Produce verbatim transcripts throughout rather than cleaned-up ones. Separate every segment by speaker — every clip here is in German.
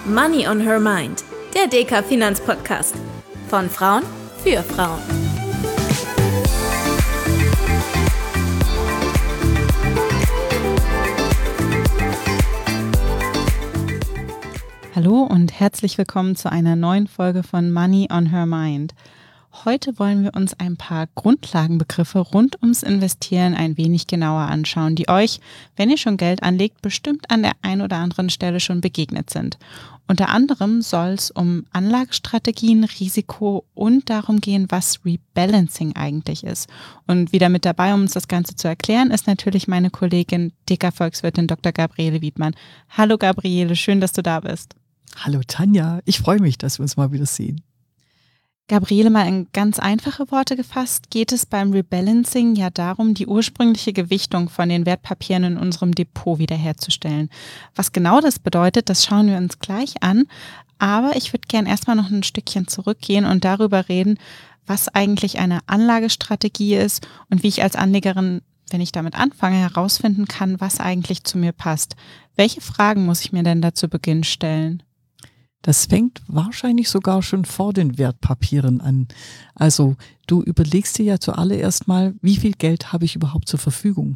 Speaker 1: Money on Her Mind, der D K Finanzpodcast. Von Frauen für Frauen.
Speaker 2: Hallo und herzlich willkommen zu einer neuen Folge von Money on Her Mind. Heute wollen wir uns ein paar Grundlagenbegriffe rund ums Investieren ein wenig genauer anschauen, die euch, wenn ihr schon Geld anlegt, bestimmt an der einen oder anderen Stelle schon begegnet sind. Unter anderem soll es um Anlagestrategien, Risiko und darum gehen, was Rebalancing eigentlich ist. Und wieder mit dabei, um uns das Ganze zu erklären, ist natürlich meine Kollegin D K-Volkswirtin Doktor Gabriele Wiedmann. Hallo Gabriele, schön, dass du da bist.
Speaker 3: Hallo Tanja, ich freue mich, dass wir uns mal wieder sehen.
Speaker 2: Gabriele, mal in ganz einfache Worte gefasst, geht es beim Rebalancing ja darum, die ursprüngliche Gewichtung von den Wertpapieren in unserem Depot wiederherzustellen. Was genau das bedeutet, das schauen wir uns gleich an. Aber ich würde gerne erstmal noch ein Stückchen zurückgehen und darüber reden, was eigentlich eine Anlagestrategie ist und wie ich als Anlegerin, wenn ich damit anfange, herausfinden kann, was eigentlich zu mir passt. Welche Fragen muss ich mir denn da zu Beginn stellen?
Speaker 3: Das fängt wahrscheinlich sogar schon vor den Wertpapieren an. Also du überlegst dir ja zuallererst mal, wie viel Geld habe ich überhaupt zur Verfügung?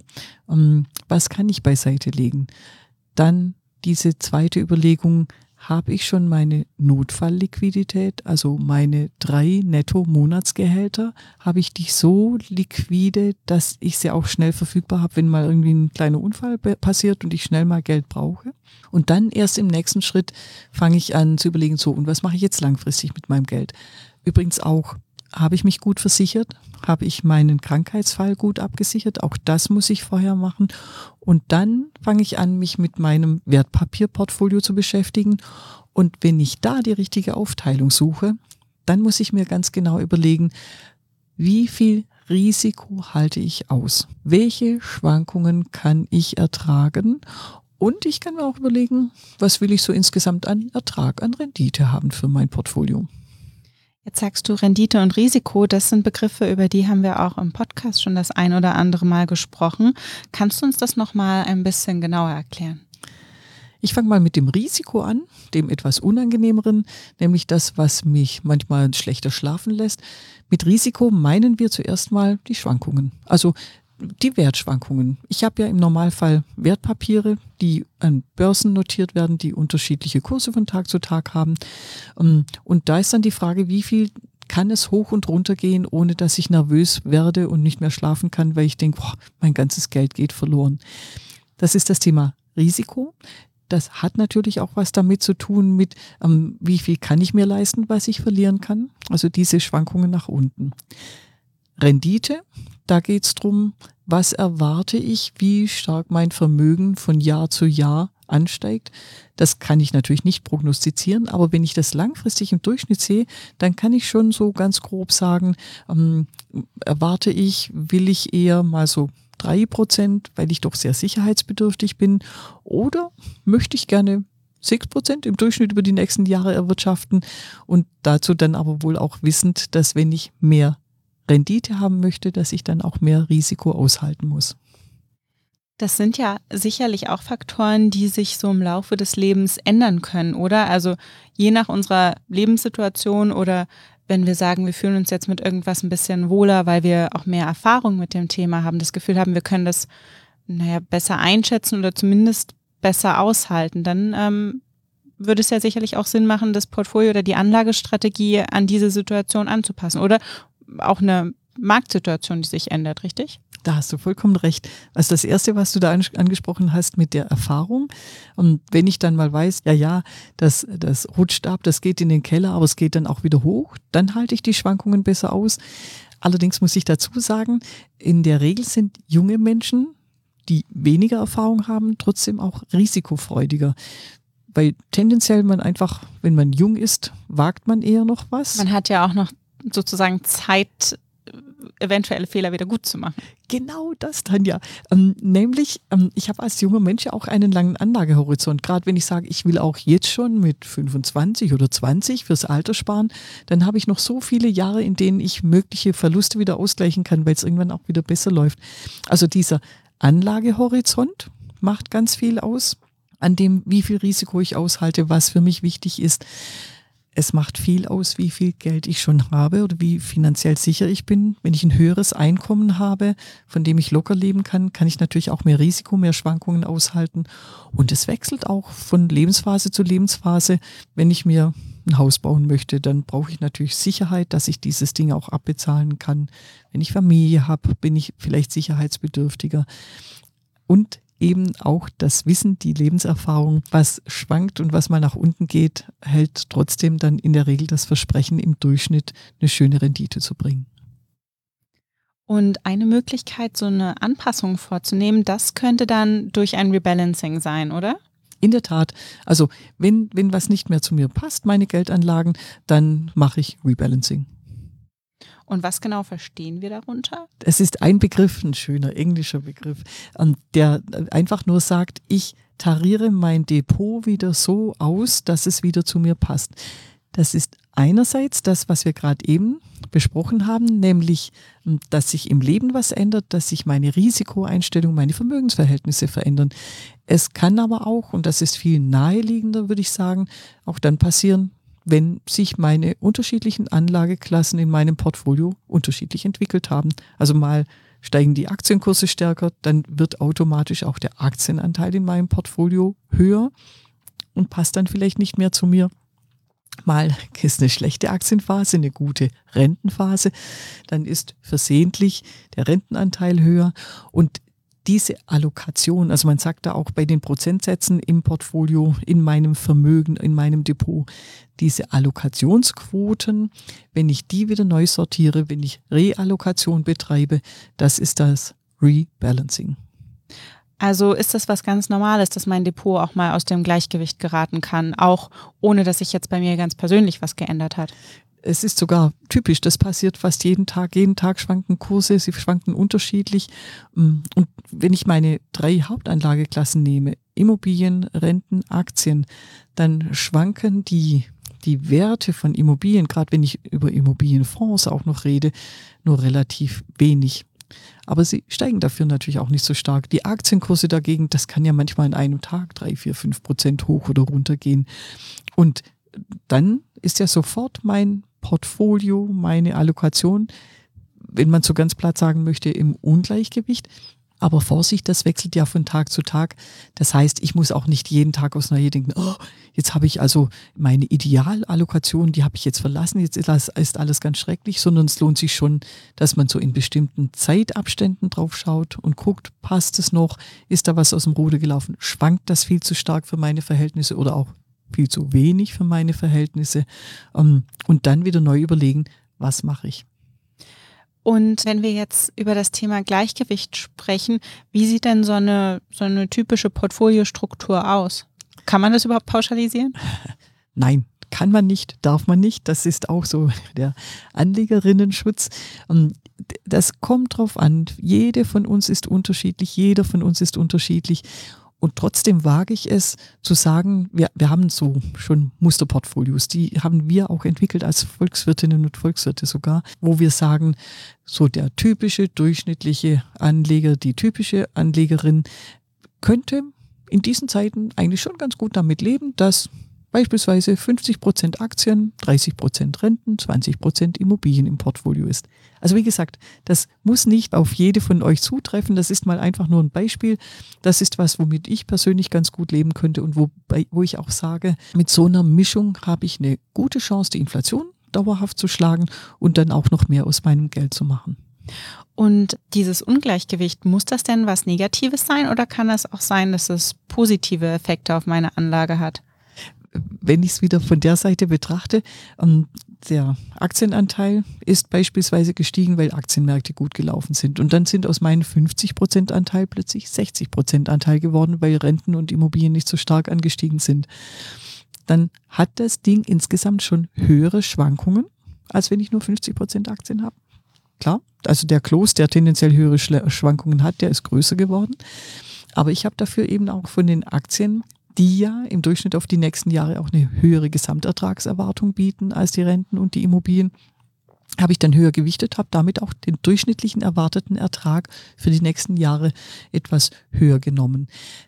Speaker 3: Was kann ich beiseite legen? Dann diese zweite Überlegung, habe ich schon meine Notfallliquidität, also meine drei Netto-Monatsgehälter, habe ich die so liquide, dass ich sie auch schnell verfügbar habe, wenn mal irgendwie ein kleiner Unfall passiert und ich schnell mal Geld brauche. Und dann erst im nächsten Schritt fange ich an zu überlegen, so, und was mache ich jetzt langfristig mit meinem Geld? Übrigens auch, habe ich mich gut versichert? Habe ich meinen Krankheitsfall gut abgesichert? Auch das muss ich vorher machen. Und dann fange ich an, mich mit meinem Wertpapierportfolio zu beschäftigen. Und wenn ich da die richtige Aufteilung suche, dann muss ich mir ganz genau überlegen, wie viel Risiko halte ich aus? Welche Schwankungen kann ich ertragen? Und ich kann mir auch überlegen, was will ich so insgesamt an Ertrag, an Rendite haben für mein Portfolio?
Speaker 2: Jetzt sagst du Rendite und Risiko, das sind Begriffe, über die haben wir auch im Podcast schon das ein oder andere Mal gesprochen. Kannst du uns das nochmal ein bisschen genauer erklären?
Speaker 3: Ich fange mal mit dem Risiko an, dem etwas unangenehmeren, nämlich das, was mich manchmal schlechter schlafen lässt. Mit Risiko meinen wir zuerst mal die Schwankungen, also die Wertschwankungen. Ich habe ja im Normalfall Wertpapiere, die an Börsen notiert werden, die unterschiedliche Kurse von Tag zu Tag haben. Und da ist dann die Frage, wie viel kann es hoch und runter gehen, ohne dass ich nervös werde und nicht mehr schlafen kann, weil ich denke, boah, mein ganzes Geld geht verloren. Das ist das Thema Risiko. Das hat natürlich auch was damit zu tun mit, ähm, wie viel kann ich mir leisten, was ich verlieren kann. Also diese Schwankungen nach unten. Rendite, da geht es darum, was erwarte ich, wie stark mein Vermögen von Jahr zu Jahr ansteigt. Das kann ich natürlich nicht prognostizieren, aber wenn ich das langfristig im Durchschnitt sehe, dann kann ich schon so ganz grob sagen, ähm, erwarte ich, will ich eher mal so drei Prozent, weil ich doch sehr sicherheitsbedürftig bin, oder möchte ich gerne sechs Prozent im Durchschnitt über die nächsten Jahre erwirtschaften und dazu dann aber wohl auch wissend, dass wenn ich mehr Rendite haben möchte, dass ich dann auch mehr Risiko aushalten muss.
Speaker 2: Das sind ja sicherlich auch Faktoren, die sich so im Laufe des Lebens ändern können, oder? Also je nach unserer Lebenssituation oder wenn wir sagen, wir fühlen uns jetzt mit irgendwas ein bisschen wohler, weil wir auch mehr Erfahrung mit dem Thema haben, das Gefühl haben, wir können das naja, besser einschätzen oder zumindest besser aushalten, dann ähm, würde es ja sicherlich auch Sinn machen, das Portfolio oder die Anlagestrategie an diese Situation anzupassen, oder? Auch eine Marktsituation, die sich ändert, richtig?
Speaker 3: Da hast du vollkommen recht. Also das Erste, was du da angesprochen hast mit der Erfahrung, und wenn ich dann mal weiß, ja, ja, das, das rutscht ab, das geht in den Keller, aber es geht dann auch wieder hoch, dann halte ich die Schwankungen besser aus. Allerdings muss ich dazu sagen, in der Regel sind junge Menschen, die weniger Erfahrung haben, trotzdem auch risikofreudiger. Weil tendenziell man einfach, wenn man jung ist, wagt man eher noch was.
Speaker 2: Man hat ja auch noch sozusagen Zeit, eventuelle Fehler wieder gut zu machen.
Speaker 3: Genau das, Tanja. Ähm, nämlich, ähm, ich habe als junger Mensch ja auch einen langen Anlagehorizont. Gerade wenn ich sage, ich will auch jetzt schon mit fünfundzwanzig oder zwanzig fürs Alter sparen, dann habe ich noch so viele Jahre, in denen ich mögliche Verluste wieder ausgleichen kann, weil es irgendwann auch wieder besser läuft. Also dieser Anlagehorizont macht ganz viel aus. an dem, wie viel Risiko ich aushalte, was für mich wichtig ist. Es macht viel aus, wie viel Geld ich schon habe oder wie finanziell sicher ich bin. Wenn ich ein höheres Einkommen habe, von dem ich locker leben kann, kann ich natürlich auch mehr Risiko, mehr Schwankungen aushalten. Und es wechselt auch von Lebensphase zu Lebensphase. Wenn ich mir ein Haus bauen möchte, dann brauche ich natürlich Sicherheit, dass ich dieses Ding auch abbezahlen kann. Wenn ich Familie habe, bin ich vielleicht sicherheitsbedürftiger. Und eben auch das Wissen, die Lebenserfahrung, was schwankt und was mal nach unten geht, hält trotzdem dann in der Regel das Versprechen, im Durchschnitt eine schöne Rendite zu bringen.
Speaker 2: Und eine Möglichkeit, so eine Anpassung vorzunehmen, das könnte dann durch ein Rebalancing sein, oder?
Speaker 3: In der Tat. Also wenn, wenn was nicht mehr zu mir passt, meine Geldanlagen, dann mache ich Rebalancing.
Speaker 2: Und was genau verstehen wir darunter?
Speaker 3: Es ist ein Begriff, ein schöner englischer Begriff, der einfach nur sagt, ich tariere mein Depot wieder so aus, dass es wieder zu mir passt. Das ist einerseits das, was wir gerade eben besprochen haben, nämlich, dass sich im Leben was ändert, dass sich meine Risikoeinstellung, meine Vermögensverhältnisse verändern. Es kann aber auch, und das ist viel naheliegender, würde ich sagen, auch dann passieren, wenn sich meine unterschiedlichen Anlageklassen in meinem Portfolio unterschiedlich entwickelt haben. Also mal steigen die Aktienkurse stärker, dann wird automatisch auch der Aktienanteil in meinem Portfolio höher und passt dann vielleicht nicht mehr zu mir. Mal ist eine schlechte Aktienphase, eine gute Rentenphase, dann ist versehentlich der Rentenanteil höher und diese Allokation, also man sagt da auch bei den Prozentsätzen im Portfolio, in meinem Vermögen, in meinem Depot, diese Allokationsquoten, wenn ich die wieder neu sortiere, wenn ich Reallokation betreibe, das ist das Rebalancing.
Speaker 2: Also ist das was ganz Normales, dass mein Depot auch mal aus dem Gleichgewicht geraten kann, auch ohne dass sich jetzt bei mir ganz persönlich was geändert hat?
Speaker 3: Es ist sogar typisch, das passiert fast jeden Tag. Jeden Tag schwanken Kurse, sie schwanken unterschiedlich. Und wenn ich meine drei Hauptanlageklassen nehme, Immobilien, Renten, Aktien, dann schwanken die, die Werte von Immobilien, gerade wenn ich über Immobilienfonds auch noch rede, nur relativ wenig. Aber sie steigen dafür natürlich auch nicht so stark. Die Aktienkurse dagegen, das kann ja manchmal in einem Tag drei, vier, fünf Prozent hoch oder runter gehen. Und dann ist ja sofort mein Portfolio, meine Allokation, wenn man so ganz platt sagen möchte, im Ungleichgewicht. Aber Vorsicht, das wechselt ja von Tag zu Tag. Das heißt, ich muss auch nicht jeden Tag aufs Neue denken, oh, jetzt habe ich also meine Idealallokation, die habe ich jetzt verlassen, jetzt ist alles ganz schrecklich, sondern es lohnt sich schon, dass man so in bestimmten Zeitabständen drauf schaut und guckt, passt es noch, ist da was aus dem Ruder gelaufen, schwankt das viel zu stark für meine Verhältnisse oder auch viel zu wenig für meine Verhältnisse, und dann wieder neu überlegen, was mache ich.
Speaker 2: Und wenn wir jetzt über das Thema Gleichgewicht sprechen, wie sieht denn so eine, so eine typische Portfoliostruktur aus? Kann man das überhaupt pauschalisieren?
Speaker 3: Nein, kann man nicht, darf man nicht. Das ist auch so der Anlegerinnenschutz. Das kommt drauf an. Jede von uns ist unterschiedlich, jeder von uns ist unterschiedlich. Und trotzdem wage ich es zu sagen, wir, wir haben so schon Musterportfolios, die haben wir auch entwickelt als Volkswirtinnen und Volkswirte sogar, wo wir sagen, so der typische, durchschnittliche Anleger, die typische Anlegerin könnte in diesen Zeiten eigentlich schon ganz gut damit leben, dass beispielsweise fünfzig Prozent Aktien, dreißig Prozent Renten, zwanzig Prozent Immobilien im Portfolio ist. Also wie gesagt, das muss nicht auf jede von euch zutreffen. Das ist mal einfach nur ein Beispiel. Das ist was, womit ich persönlich ganz gut leben könnte und wo, wo ich auch sage, mit so einer Mischung habe ich eine gute Chance, die Inflation dauerhaft zu schlagen und dann auch noch mehr aus meinem Geld zu machen.
Speaker 2: Und dieses Ungleichgewicht, muss das denn was Negatives sein oder kann das auch sein, dass es positive Effekte auf meine Anlage hat?
Speaker 3: Wenn ich es wieder von der Seite betrachte, der Aktienanteil ist beispielsweise gestiegen, weil Aktienmärkte gut gelaufen sind. Und dann sind aus meinem fünfzig Prozent Anteil plötzlich sechzig Prozent Anteil geworden, weil Renten und Immobilien nicht so stark angestiegen sind. Dann hat das Ding insgesamt schon höhere Schwankungen, als wenn ich nur fünfzig Prozent Aktien habe. Klar, also der Kloß, der tendenziell höhere Schwankungen hat, der ist größer geworden. Aber ich habe dafür eben auch von den Aktien, die ja im Durchschnitt auf die nächsten Jahre auch eine höhere Gesamtertragserwartung bieten als die Renten und die Immobilien, habe ich dann höher gewichtet, habe damit auch den durchschnittlichen erwarteten Ertrag für die nächsten Jahre etwas höher genommen.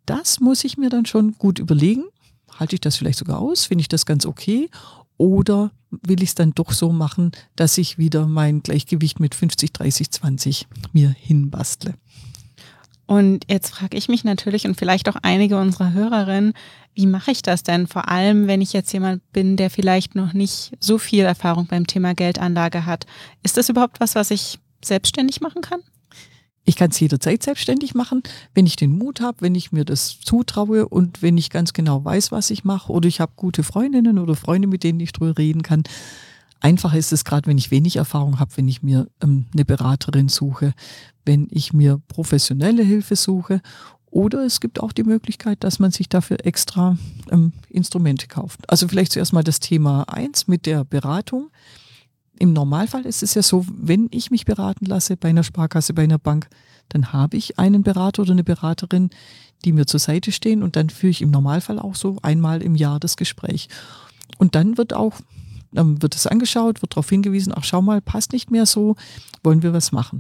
Speaker 3: das muss ich mir dann schon gut überlegen. Halte ich das vielleicht sogar aus? Finde ich das ganz okay? Oder will ich es dann doch so machen, dass ich wieder mein Gleichgewicht mit fünfzig, dreißig, zwanzig mir hinbastle?
Speaker 2: Und jetzt frage ich mich natürlich und vielleicht auch einige unserer Hörerinnen, wie mache ich das denn? Vor allem, wenn ich jetzt jemand bin, der vielleicht noch nicht so viel Erfahrung beim Thema Geldanlage hat. Ist das überhaupt was, was ich selbstständig machen kann?
Speaker 3: Ich kann es jederzeit selbstständig machen, wenn ich den Mut habe, wenn ich mir das zutraue und wenn ich ganz genau weiß, was ich mache, oder ich habe gute Freundinnen oder Freunde, mit denen ich drüber reden kann. Einfacher ist es gerade, wenn ich wenig Erfahrung habe, wenn ich mir ähm, eine Beraterin suche, wenn ich mir professionelle Hilfe suche, oder es gibt auch die Möglichkeit, dass man sich dafür extra ähm, Instrumente kauft. Also vielleicht zuerst mal das Thema eins mit der Beratung. Im Normalfall ist es ja so, wenn ich mich beraten lasse bei einer Sparkasse, bei einer Bank, dann habe ich einen Berater oder eine Beraterin, die mir zur Seite stehen, und dann führe ich im Normalfall auch so einmal im Jahr das Gespräch. Und dann wird auch, dann wird es angeschaut, wird darauf hingewiesen, ach schau mal, passt nicht mehr so, wollen wir was machen.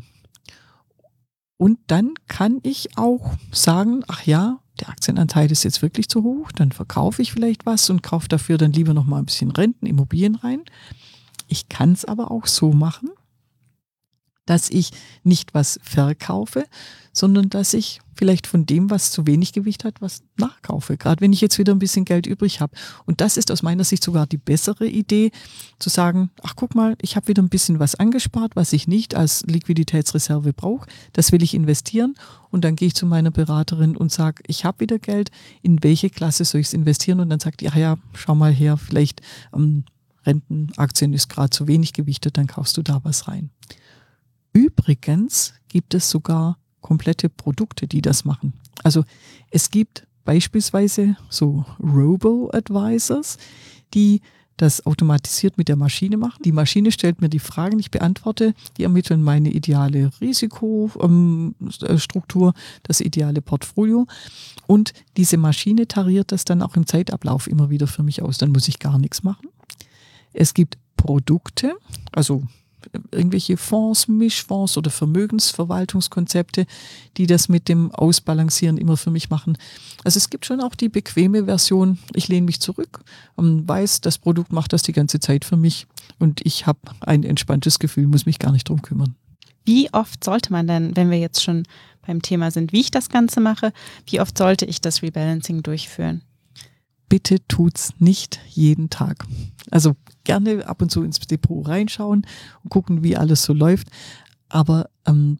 Speaker 3: Und dann kann ich auch sagen, ach ja, der Aktienanteil ist jetzt wirklich zu hoch, dann verkaufe ich vielleicht was und kaufe dafür dann lieber noch mal ein bisschen Renten, Immobilien rein. Ich kann es aber auch so machen, dass ich nicht was verkaufe, sondern dass ich vielleicht von dem, was zu wenig Gewicht hat, was nachkaufe. Gerade wenn ich jetzt wieder ein bisschen Geld übrig habe. Und das ist aus meiner Sicht sogar die bessere Idee, zu sagen, ach guck mal, ich habe wieder ein bisschen was angespart, was ich nicht als Liquiditätsreserve brauche. Das will ich investieren. Und dann gehe ich zu meiner Beraterin und sage, ich habe wieder Geld, in welche Klasse soll ich es investieren? Und dann sagt die, ach ja, schau mal her, vielleicht ähm, Rentenaktien ist gerade zu wenig gewichtet, dann kaufst du da was rein. Übrigens gibt es sogar komplette Produkte, die das machen. Also es gibt beispielsweise so Robo-Advisors, die das automatisiert mit der Maschine machen. Die Maschine stellt mir die Fragen, ich beantworte, die ermitteln meine ideale Risikostruktur, das ideale Portfolio, und diese Maschine tariert das dann auch im Zeitablauf immer wieder für mich aus. Dann muss ich gar nichts machen. Es gibt Produkte, also irgendwelche Fonds, Mischfonds oder Vermögensverwaltungskonzepte, die das mit dem Ausbalancieren immer für mich machen. Also es gibt schon auch die bequeme Version, ich lehne mich zurück und weiß, das Produkt macht das die ganze Zeit für mich und ich habe ein entspanntes Gefühl, muss mich gar nicht drum kümmern.
Speaker 2: Wie oft sollte man denn, wenn wir jetzt schon beim Thema sind, wie ich das Ganze mache, wie oft sollte ich das Rebalancing durchführen?
Speaker 3: Bitte tut's nicht jeden Tag. Also gerne ab und zu ins Depot reinschauen und gucken, wie alles so läuft. Aber ähm,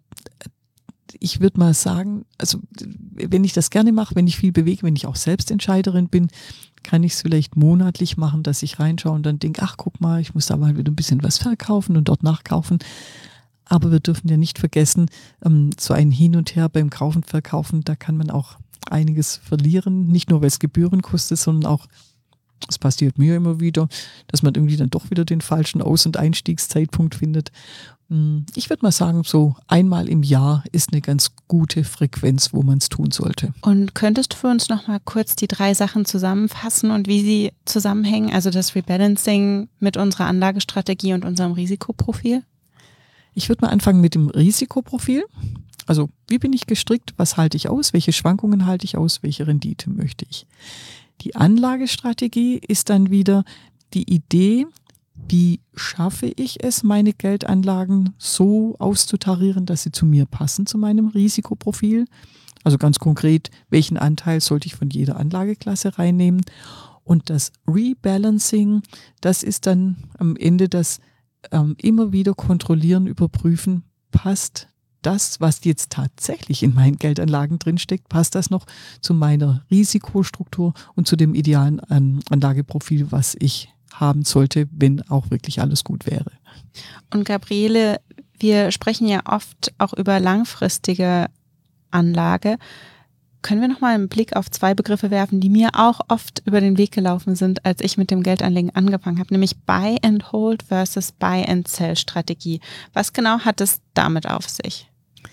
Speaker 3: ich würde mal sagen, also wenn ich das gerne mache, wenn ich viel bewege, wenn ich auch Selbstentscheiderin bin, kann ich es vielleicht monatlich machen, dass ich reinschaue und dann denke, ach guck mal, ich muss da mal wieder ein bisschen was verkaufen und dort nachkaufen. Aber wir dürfen ja nicht vergessen, ähm, so ein Hin und Her beim Kaufen, Verkaufen, da kann man auch einiges verlieren, nicht nur weil es Gebühren kostet, sondern auch, es passiert mir immer wieder, dass man irgendwie dann doch wieder den falschen Aus- und Einstiegszeitpunkt findet. Ich würde mal sagen, so einmal im Jahr ist eine ganz gute Frequenz, wo man es tun sollte.
Speaker 2: Und könntest du für uns noch mal kurz die drei Sachen zusammenfassen und wie sie zusammenhängen, also das Rebalancing mit unserer Anlagestrategie und unserem Risikoprofil?
Speaker 3: Ich würde mal anfangen mit dem Risikoprofil. Also wie bin ich gestrickt, was halte ich aus, welche Schwankungen halte ich aus, welche Rendite möchte ich. Die Anlagestrategie ist dann wieder die Idee, wie schaffe ich es, meine Geldanlagen so auszutarieren, dass sie zu mir passen, zu meinem Risikoprofil. Also ganz konkret, welchen Anteil sollte ich von jeder Anlageklasse reinnehmen. Und das Rebalancing, das ist dann am Ende das ähm, immer wieder kontrollieren, überprüfen, passt das, was jetzt tatsächlich in meinen Geldanlagen drinsteckt, passt das noch zu meiner Risikostruktur und zu dem idealen Anlageprofil, was ich haben sollte, wenn auch wirklich alles gut wäre.
Speaker 2: Und Gabriele, wir sprechen ja oft auch über langfristige Anlage. Können wir noch mal einen Blick auf zwei Begriffe werfen, die mir auch oft über den Weg gelaufen sind, als ich mit dem Geldanlegen angefangen habe, nämlich Buy and Hold versus Buy and Sell Strategie. Was genau hat es damit auf sich?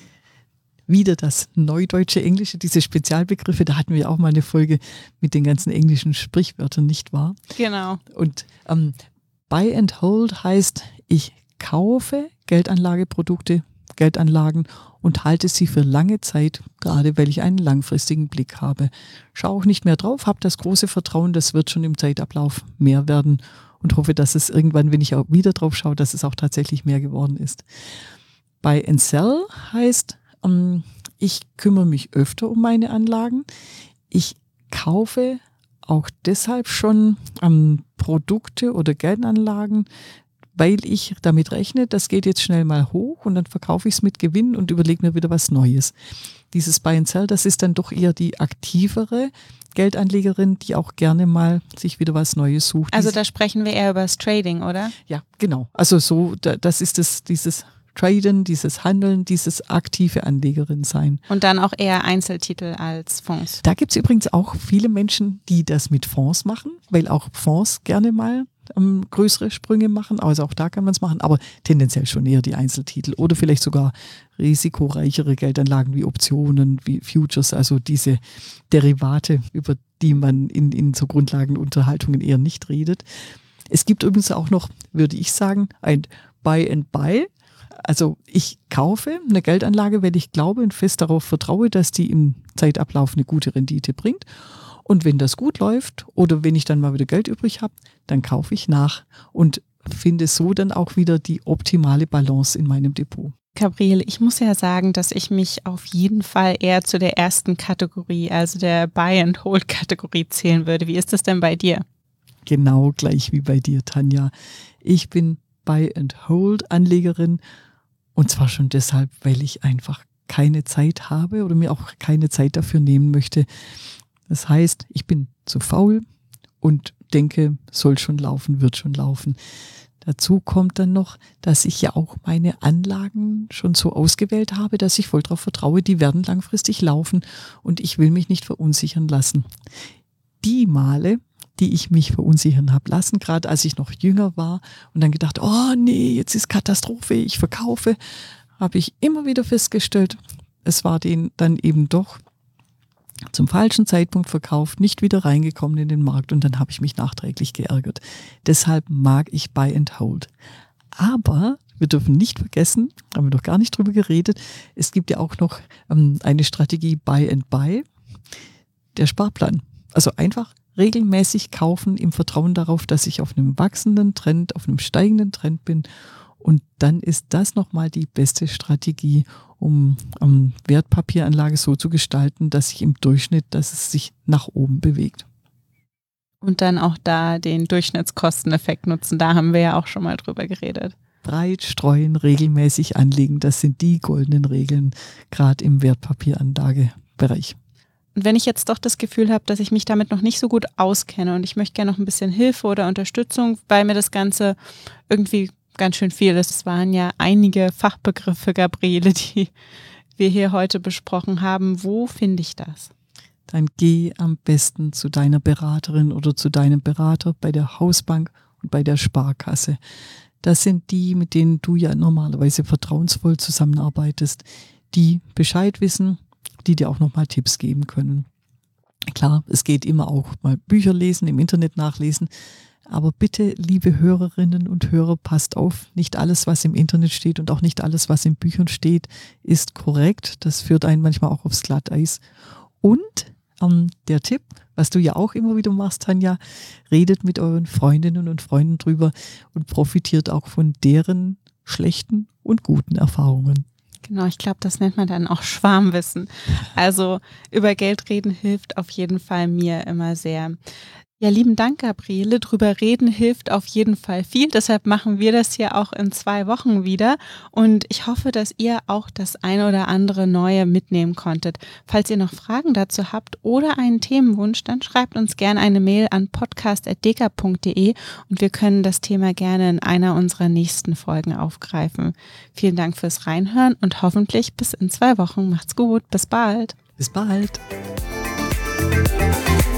Speaker 3: Wieder das neudeutsche Englische, diese Spezialbegriffe, da hatten wir auch mal eine Folge mit den ganzen englischen Sprichwörtern, nicht wahr?
Speaker 2: Genau.
Speaker 3: Und ähm, Buy and Hold heißt, ich kaufe Geldanlageprodukte, Geldanlagen und halte sie für lange Zeit, gerade weil ich einen langfristigen Blick habe. Schau auch nicht mehr drauf, habe das große Vertrauen, das wird schon im Zeitablauf mehr werden und hoffe, dass es irgendwann, wenn ich auch wieder drauf schaue, dass es auch tatsächlich mehr geworden ist. Buy and Sell heißt, ich kümmere mich öfter um meine Anlagen. Ich kaufe auch deshalb schon ähm, Produkte oder Geldanlagen, weil ich damit rechne, das geht jetzt schnell mal hoch und dann verkaufe ich es mit Gewinn und überlege mir wieder was Neues. Dieses Buy and Sell, das ist dann doch eher die aktivere Geldanlegerin, die auch gerne mal sich wieder was Neues sucht.
Speaker 2: Also da sprechen wir eher über das Trading, oder?
Speaker 3: Ja, genau. Also so, das ist das, dieses Traden, dieses Handeln, dieses aktive Anlegerin sein.
Speaker 2: Und dann auch eher Einzeltitel als Fonds.
Speaker 3: Da gibt es übrigens auch viele Menschen, die das mit Fonds machen, weil auch Fonds gerne mal ähm, größere Sprünge machen. Also auch da kann man es machen, aber tendenziell schon eher die Einzeltitel oder vielleicht sogar risikoreichere Geldanlagen wie Optionen, wie Futures, also diese Derivate, über die man in, in so Grundlagenunterhaltungen eher nicht redet. Es gibt übrigens auch noch, würde ich sagen, ein Buy and Buy. Also ich kaufe eine Geldanlage, weil ich glaube und fest darauf vertraue, dass die im Zeitablauf eine gute Rendite bringt. Und wenn das gut läuft oder wenn ich dann mal wieder Geld übrig habe, dann kaufe ich nach und finde so dann auch wieder die optimale Balance in meinem Depot.
Speaker 2: Gabriele, ich muss ja sagen, dass ich mich auf jeden Fall eher zu der ersten Kategorie, also der Buy-and-Hold-Kategorie zählen würde. Wie ist das denn bei dir?
Speaker 3: Genau gleich wie bei dir, Tanja. Ich bin Buy-and-Hold-Anlegerin und zwar schon deshalb, weil ich einfach keine Zeit habe oder mir auch keine Zeit dafür nehmen möchte. Das heißt, ich bin zu faul und denke, soll schon laufen, wird schon laufen. Dazu kommt dann noch, dass ich ja auch meine Anlagen schon so ausgewählt habe, dass ich voll darauf vertraue, die werden langfristig laufen und ich will mich nicht verunsichern lassen. Die Male, die ich mich verunsichern habe lassen, gerade als ich noch jünger war und dann gedacht, oh nee, jetzt ist Katastrophe, ich verkaufe, habe ich immer wieder festgestellt, es war denen dann eben doch zum falschen Zeitpunkt verkauft, nicht wieder reingekommen in den Markt und dann habe ich mich nachträglich geärgert. Deshalb mag ich Buy and Hold. Aber wir dürfen nicht vergessen, haben wir doch gar nicht drüber geredet, es gibt ja auch noch ähm, eine Strategie Buy and Buy, der Sparplan. Also einfach regelmäßig kaufen im Vertrauen darauf, dass ich auf einem wachsenden Trend, auf einem steigenden Trend bin. Und dann ist das nochmal die beste Strategie, um um Wertpapieranlage so zu gestalten, dass sich im Durchschnitt, dass es sich nach oben bewegt.
Speaker 2: Und dann auch da den Durchschnittskosteneffekt nutzen. Da haben wir ja auch schon mal drüber geredet.
Speaker 3: Breit streuen, regelmäßig anlegen, das sind die goldenen Regeln, gerade im Wertpapieranlagebereich.
Speaker 2: Und wenn ich jetzt doch das Gefühl habe, dass ich mich damit noch nicht so gut auskenne und ich möchte gerne noch ein bisschen Hilfe oder Unterstützung, weil mir das Ganze irgendwie ganz schön viel ist. Es waren ja einige Fachbegriffe, Gabriele, die wir hier heute besprochen haben. Wo finde ich das?
Speaker 3: Dann geh am besten zu deiner Beraterin oder zu deinem Berater bei der Hausbank und bei der Sparkasse. Das sind die, mit denen du ja normalerweise vertrauensvoll zusammenarbeitest, die Bescheid wissen, die dir auch nochmal Tipps geben können. Klar, es geht immer auch mal Bücher lesen, im Internet nachlesen, aber bitte, liebe Hörerinnen und Hörer, passt auf, nicht alles, was im Internet steht und auch nicht alles, was in Büchern steht, ist korrekt. Das führt einen manchmal auch aufs Glatteis. Und ähm, der Tipp, was du ja auch immer wieder machst, Tanja, redet mit euren Freundinnen und Freunden drüber und profitiert auch von deren schlechten und guten Erfahrungen.
Speaker 2: Genau, ich glaube, das nennt man dann auch Schwarmwissen. Also über Geld reden hilft auf jeden Fall mir immer sehr. Ja, lieben Dank, Gabriele. Drüber reden hilft auf jeden Fall viel. Deshalb machen wir das hier auch in zwei Wochen wieder. Und ich hoffe, dass ihr auch das eine oder andere Neue mitnehmen konntet. Falls ihr noch Fragen dazu habt oder einen Themenwunsch, dann schreibt uns gerne eine Mail an podcast at deka punkt de und wir können das Thema gerne in einer unserer nächsten Folgen aufgreifen. Vielen Dank fürs Reinhören und hoffentlich bis in zwei Wochen. Macht's gut. Bis bald.
Speaker 3: Bis bald.